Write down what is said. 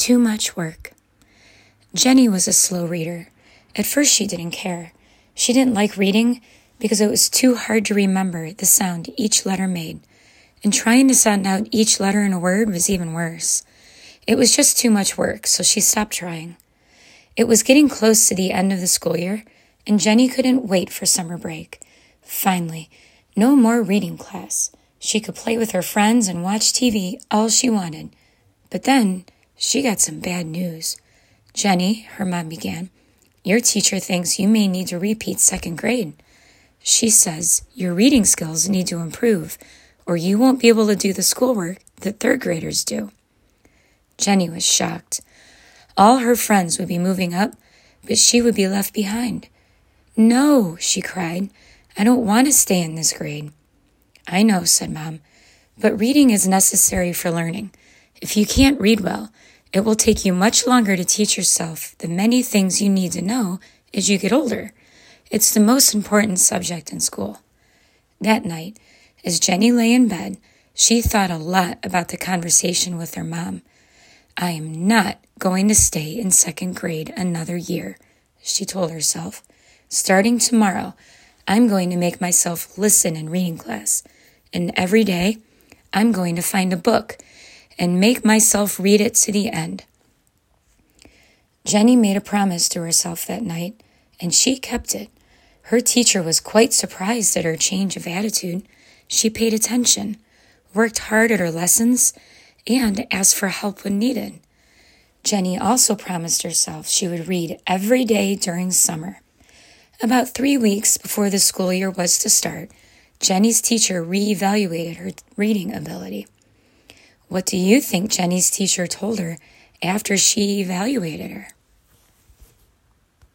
Too much work. Jenny was a slow reader. At first she didn't care. She didn't like reading because it was too hard to remember the sound each letter made. And trying to sound out each letter in a word was even worse. It was just too much work, so she stopped trying. It was getting close to the end of the school year, and Jenny couldn't wait for summer break. Finally, no more reading class. She could play with her friends and watch TV all she wanted. But then she got some bad news. Jenny, her mom began, your teacher thinks you may need to repeat second grade. She says your reading skills need to improve, or you won't be able to do the schoolwork that third graders do. Jenny was shocked. All her friends would be moving up, but she would be left behind. No, she cried. I don't want to stay in this grade. I know, said Mom, but reading is necessary for learning. If you can't read well, it will take you much longer to teach yourself the many things you need to know as you get older. It's the most important subject in school. That night, as Jenny lay in bed, she thought a lot about the conversation with her mom. I am not going to stay in second grade another year, she told herself. Starting tomorrow, I'm going to make myself listen in reading class. And every day, I'm going to find a book and make myself read it to the end. Jenny made a promise to herself that night, and she kept it. Her teacher was quite surprised at her change of attitude. She paid attention, worked hard at her lessons, and asked for help when needed. Jenny also promised herself she would read every day during summer. About 3 weeks before the school year was to start, Jenny's teacher reevaluated her reading ability. What do you think Jenny's teacher told her after she evaluated her?